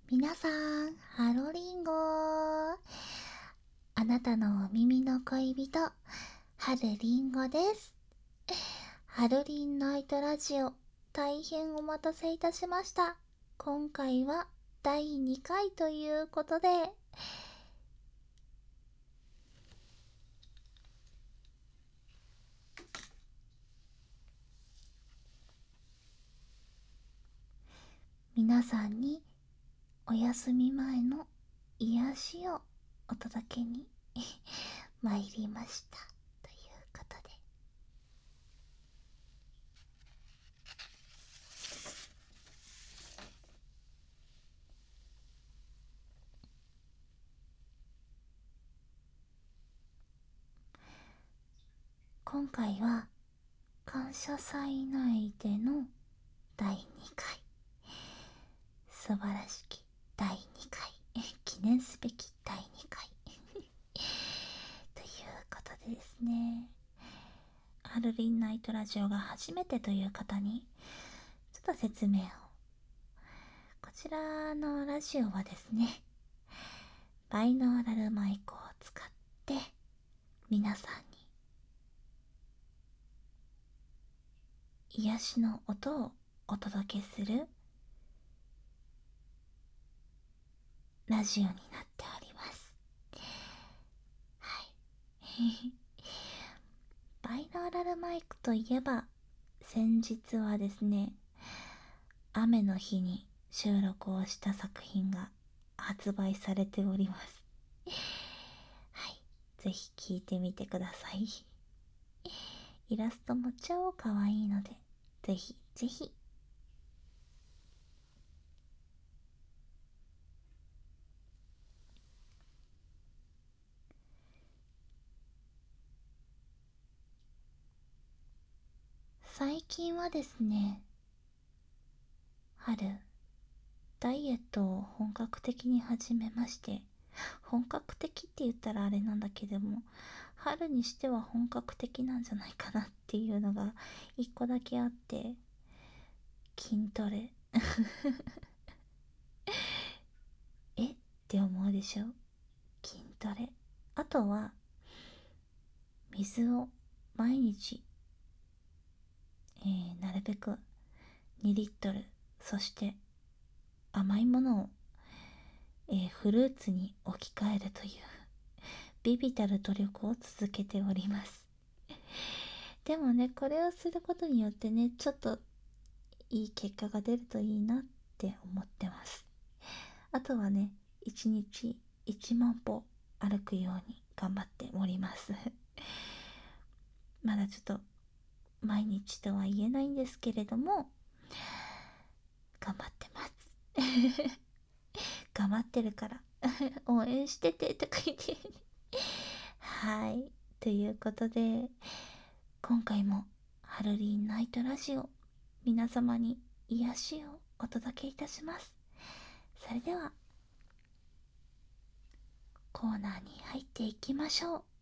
皆さん、ハロリンゴ。あなたのお耳の恋人、ハルリンゴです。ハルリンナイトラジオ、大変お待たせいたしました。今回は第2回ということで、皆さんにお休み前の癒しをお届けに参りましたということで、今回は感謝祭内での第2回、素晴らしき第2回記念すべき第2回ということでですね、ハルリンナイトラジオが初めてという方にちょっと説明を。こちらのラジオはですね、バイノーラルマイクを使って皆さんに癒しの音をお届けするラジオになっております。はい。バイノーラルマイクといえば、先日はですね、雨の日に収録をした作品が発売されております。はい、ぜひ聴いてみてください。イラストも超可愛いので、ぜひぜひ。最近はですね、春、ダイエットを本格的に始めまして、本格的って言ったらあれなんだけども、春にしては本格的なんじゃないかなっていうのが一個だけあって、筋トレ。えって思うでしょ。筋トレ。あとは水を毎日、なるべく2リットル、そして甘いものを、フルーツに置き換えるという微々たる努力を続けております。でもね、これをすることによってね、ちょっといい結果が出るといいなって思ってます。あとはね、1日1万歩歩くように頑張っております。まだちょっと毎日とは言えないんですけれども、頑張ってます。頑張ってるから応援しててとか言ってはい、ということで、今回もハロリンナイトラジオ、皆様に癒しをお届けいたします。それではコーナーに入っていきましょう。